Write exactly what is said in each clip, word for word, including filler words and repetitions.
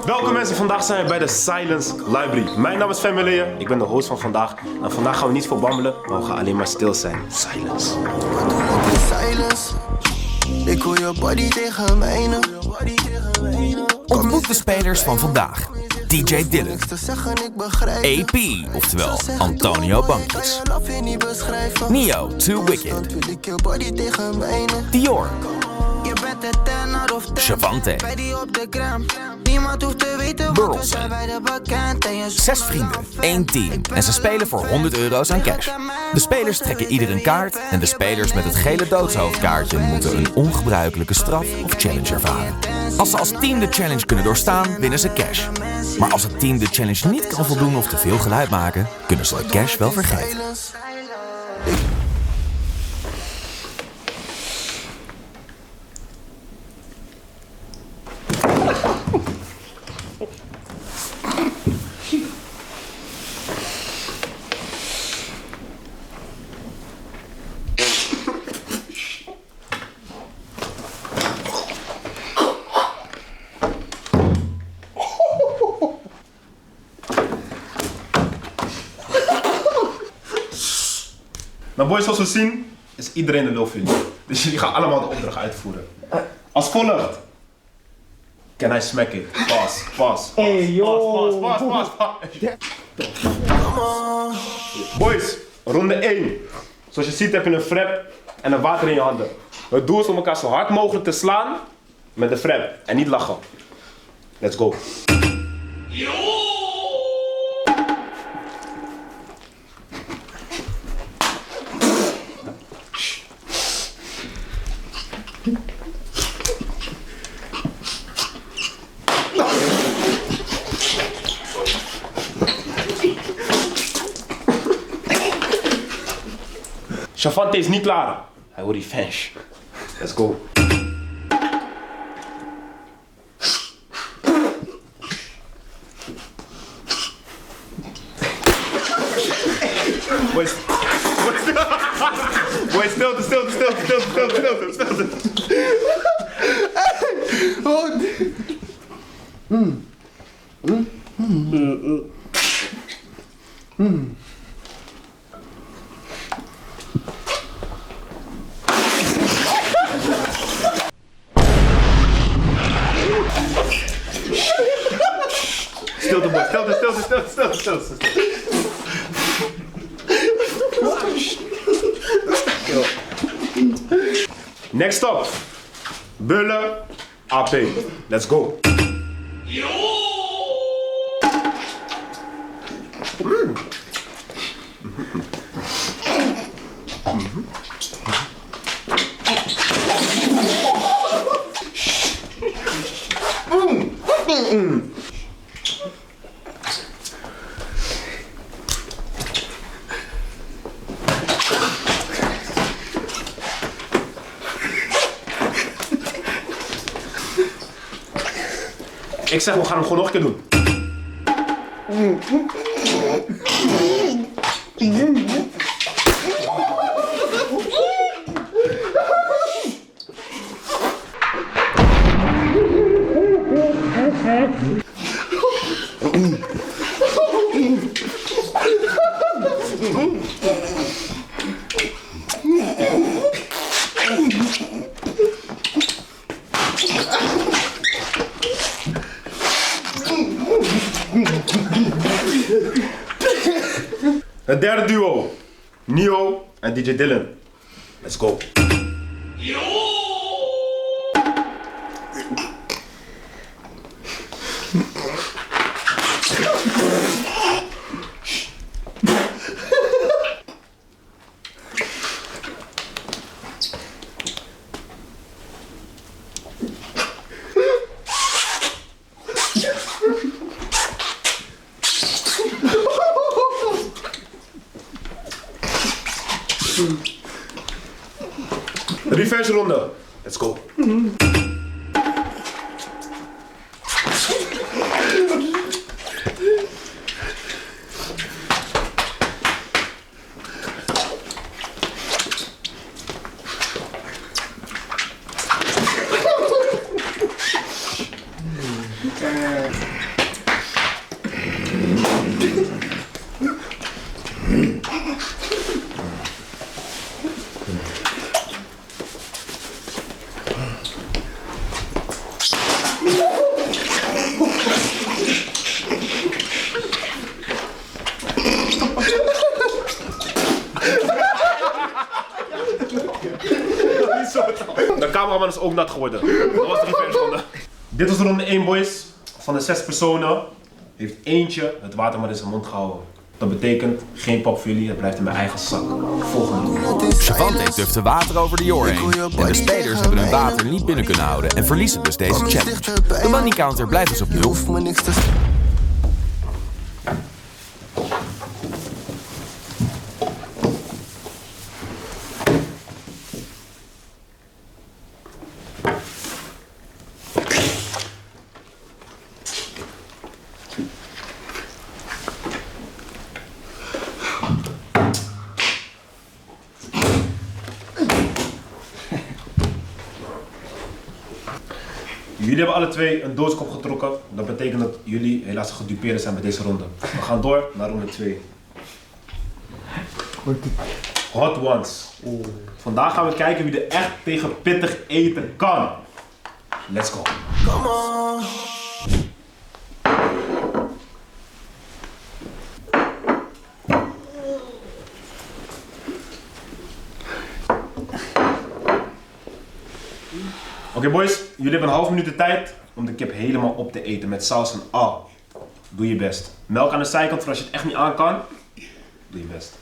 Welkom mensen, vandaag zijn we bij de Silence Library. Mijn naam is Family, ik ben de host van vandaag. En vandaag gaan we niet veel babbelen, maar we gaan alleen maar stil zijn. Silence. Ik hoor je body tegen mijne. Ontmoet de spelers van vandaag. D J Dylan, A P, oftewel Antonio Bankis, Neo Too Wicked, Dior, Shavante, Burleson. Zes vrienden, één team en ze spelen voor honderd euro's aan cash. De spelers trekken ieder een kaart en de spelers met het gele doodshoofdkaartje moeten een ongebruikelijke straf of challenge ervaren. Als ze als team de challenge kunnen doorstaan, winnen ze cash. Maar als het team de challenge niet kan voldoen of te veel geluid maken, kunnen ze de cash wel vergeten. Nou boys, zoals we zien, is iedereen de lul voor jullie. Dus jullie gaan allemaal de opdracht uitvoeren. Als volgt. Can I smack it? Pas, pas, Hey, yo. pas, pas, pas, pas. Boys, ronde één. Zoals je ziet heb je een frap en een water in je handen. Het doel is om elkaar zo hard mogelijk te slaan met de frap en niet lachen. Let's go. Shavante is niet klaar. Hij wordt revenge. Let's go. Boys, boys, stilte, stilte, stilte, stilte, stilte, stilte, stilte. Mm. Mm. Mm. Mm. Stilte, boy. Stilte, stilte, stilte, stilte, stilte. Next up. Bulle A P. Let's go. Mm. Mm. Ik zeg, we gaan hem gewoon nog een keer doen. Het derde duo, Neo en D J Dylan. Let's go. Revenge ronde. Let's go. is ook nat geworden. Dat was de reverse ronde. Dit was ronde één, boys. Van de zes personen heeft eentje het water maar in zijn mond gehouden. Dat betekent geen pap voor jullie, het blijft in mijn eigen zak. Volgende ronde. Savante dufte water over de Jor heen. En de spelers hebben hun water niet binnen kunnen houden en verliezen dus deze challenge. De money counter blijft dus op nul. Jullie hebben alle twee een doodskop getrokken. Dat betekent dat jullie helaas gedupeerd zijn bij deze ronde. We gaan door naar ronde twee. Hot ones. Vandaag gaan we kijken wie er echt tegen pittig eten kan. Let's go. Come on. Oké okay boys, jullie hebben een half minuut de tijd om de kip helemaal op te eten met saus en al. Doe je best. Melk aan de zijkant voor als je het echt niet aan kan. Doe je best.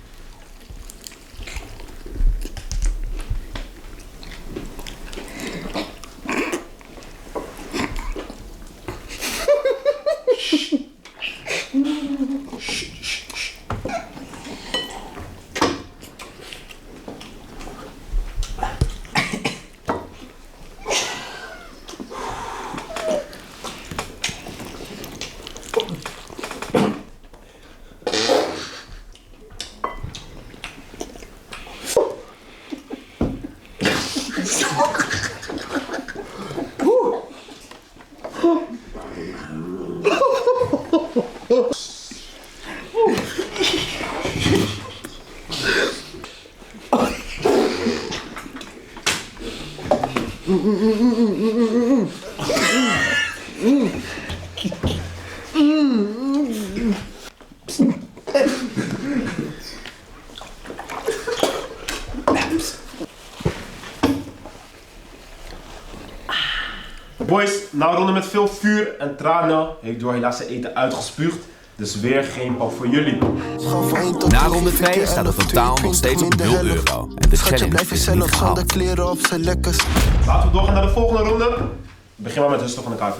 Boys, na een ronde met veel vuur en tranen heeft Jor helaas zijn eten uitgespuugd. Dus weer geen pap voor jullie. Na ronde twee staat het totaal nog steeds op nul euro. En de challenge is niet gehaald. Laten we doorgaan naar de volgende ronde. Begin maar met rustig van de kaarten.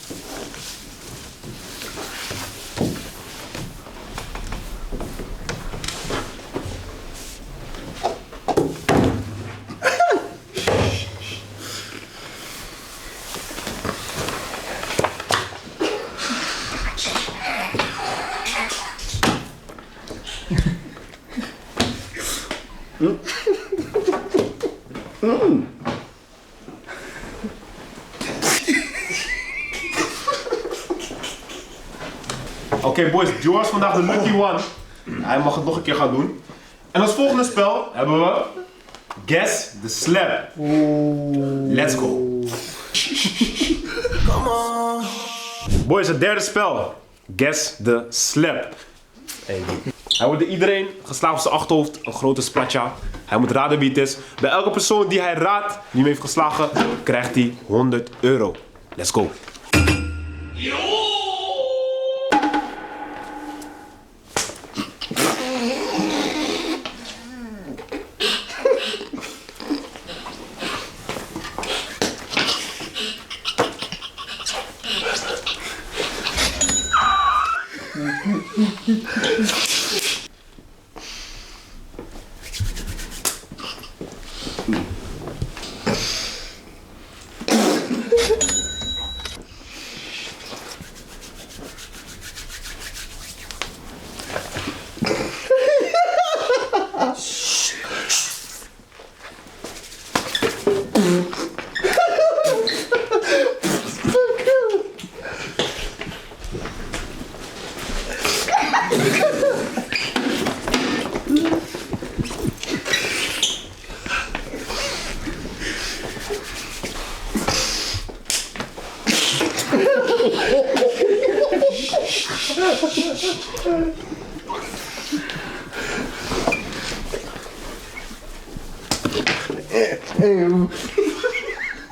Mm. Oké okay, boys, Joe is vandaag de lucky one. Hij mag het nog een keer gaan doen. En als volgende spel hebben we Guess the Slap. Let's go. Come on. Boys, het derde spel. Guess the Slap. Hey. Hij wordt door iedereen geslagen op zijn achterhoofd, een grote splatja. Hij moet raden wie het is. Bij elke persoon die hij raadt, die hem heeft geslagen, krijgt hij honderd euro. Let's go.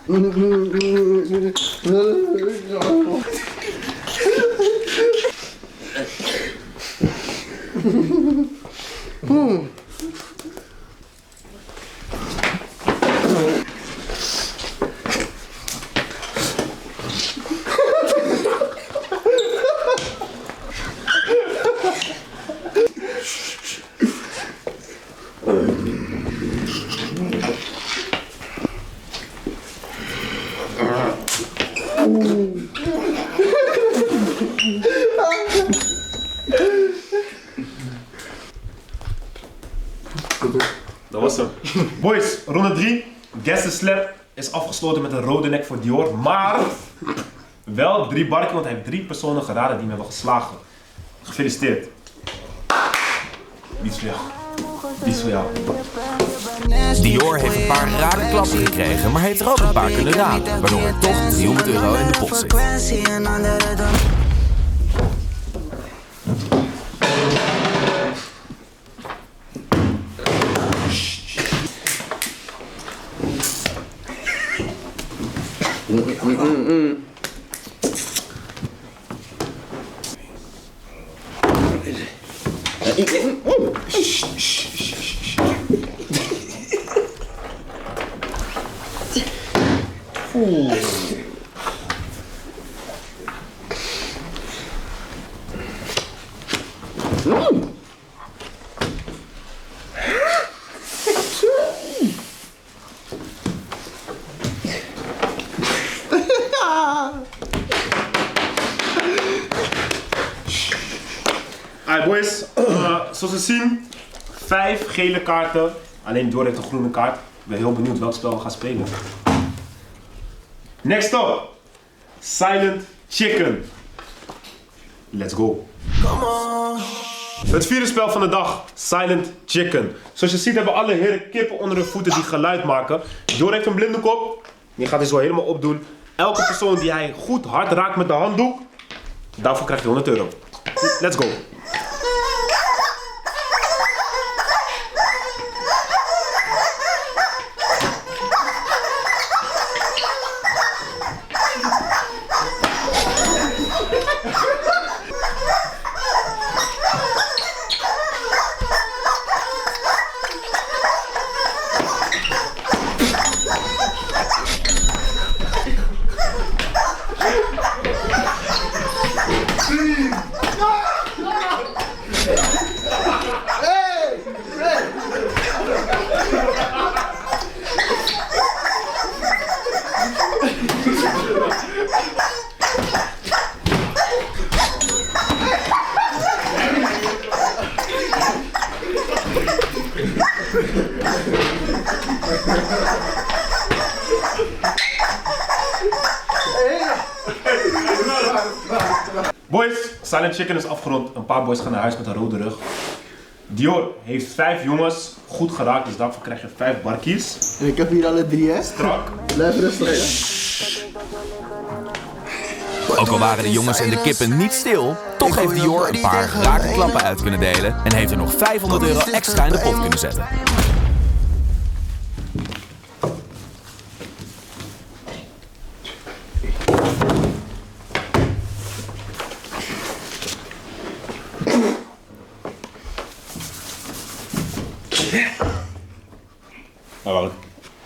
Dat was hem. Boys, ronde drie. Guess the slap is afgesloten met een rode nek voor Dior. Maar wel drie barken, want hij heeft drie personen geraden die hem hebben geslagen. Gefeliciteerd. Die is voor jou. Die is voor jou. Dior heeft een paar rare klappen gekregen, maar heeft er ook een paar kunnen raden, waardoor er toch driehonderd euro in de pot zit. Alright boys, uh, zoals we zien, vijf gele kaarten. Alleen Dior heeft een groene kaart. Ik ben heel benieuwd welk spel we gaan spelen. Next up, Silent Chicken. Let's go. Het vierde spel van de dag, Silent Chicken. Zoals je ziet hebben alle heren kippen onder hun voeten die geluid maken. Dior heeft een blinddoek op. Die gaat hij zo helemaal opdoen. Elke persoon die hij goed hard raakt met de handdoek, daarvoor krijgt hij honderd euro. Let's go. Boys, Silent Chicken is afgerond. Een paar boys gaan naar huis met een rode rug. Dior heeft vijf jongens goed geraakt, dus daarvoor krijg je vijf barkies. En ik heb hier alle drie, hè? Strak. Blijf rustig, hè? Ook al waren de jongens en de kippen niet stil, toch heeft Dior een paar rake klappen uit kunnen delen en heeft er nog vijfhonderd euro extra in de pot kunnen zetten. Maar wacht.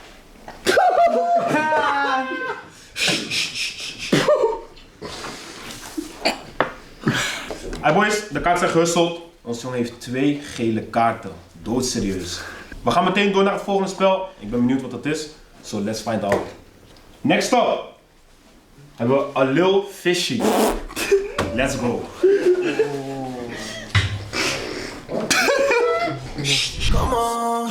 Hey boys, de kaarten zijn gehusteld. Ons jongen heeft twee gele kaarten. Doodserieus. We gaan meteen door naar het volgende spel. Ik ben benieuwd wat dat is. So let's find out. Next up hebben we A Lil Fishy. Let's go. Come on.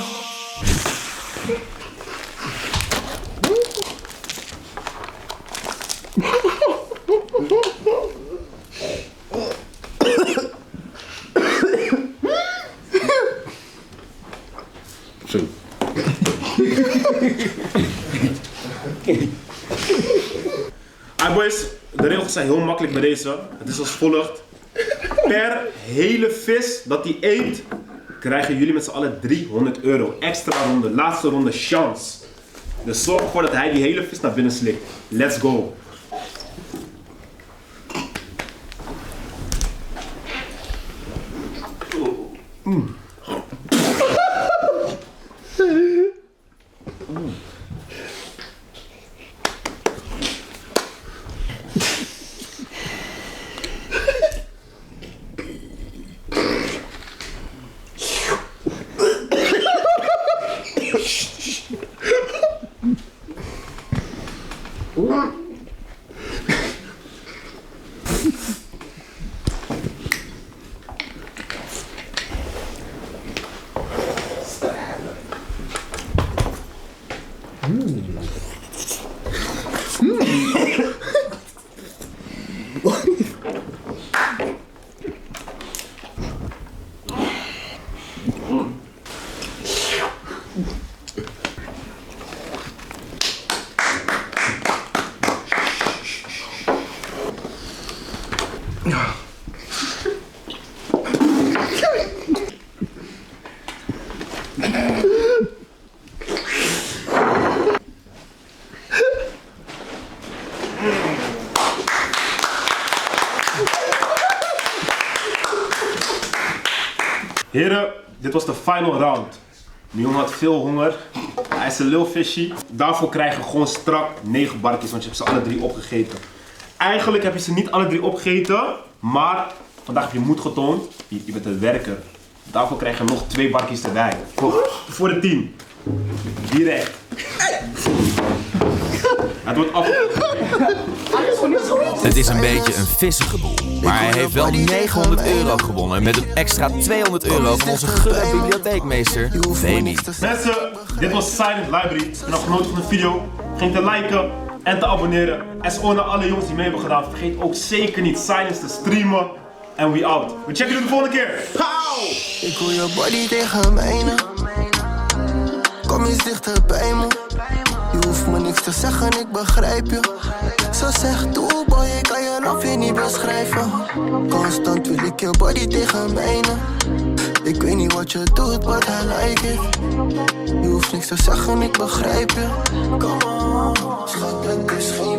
Alright boys, de regels zijn heel makkelijk bij deze. Het is als volgt. Per hele vis dat hij eet, krijgen jullie met z'n allen driehonderd euro. Extra ronde, laatste ronde chance. Dus zorg ervoor dat hij die hele vis naar binnen slikt. Let's go. Mm. Heren, dit was de final round. Die jongen had veel honger. Hij is een lil fishy. Daarvoor krijg je gewoon strak negen barkjes, want je hebt ze alle drie opgegeten. Eigenlijk heb je ze niet alle drie opgegeten, maar vandaag heb je moed getoond. Je, je bent een werker. Daarvoor krijg je nog twee barkjes erbij. Voor, voor het team. Direct. Het wordt af. Het is een beetje een vissige boel. Maar hij heeft wel negenhonderd euro gewonnen met een extra tweehonderd euro van onze gulle bibliotheekmeester, Femi. Mensen, dit was Silent Library. Ik ben genoten van de video. Vergeet te liken en te abonneren. En zo naar alle jongens die mee hebben gedaan. Vergeet ook zeker niet Silence te streamen. En we out. We checken jullie de volgende keer. Pauw! Ik hoor je body tegen mijne. Kom eens dichter bij me. Je hoeft me niks te zeggen, ik begrijp je. Zo zeg toe boy, ik kan je love je niet beschrijven. Constant wil ik je body tegen mijne. Ik weet niet wat je doet, but I like it. Je hoeft niks te zeggen, ik begrijp je. Come on, schat, het is geen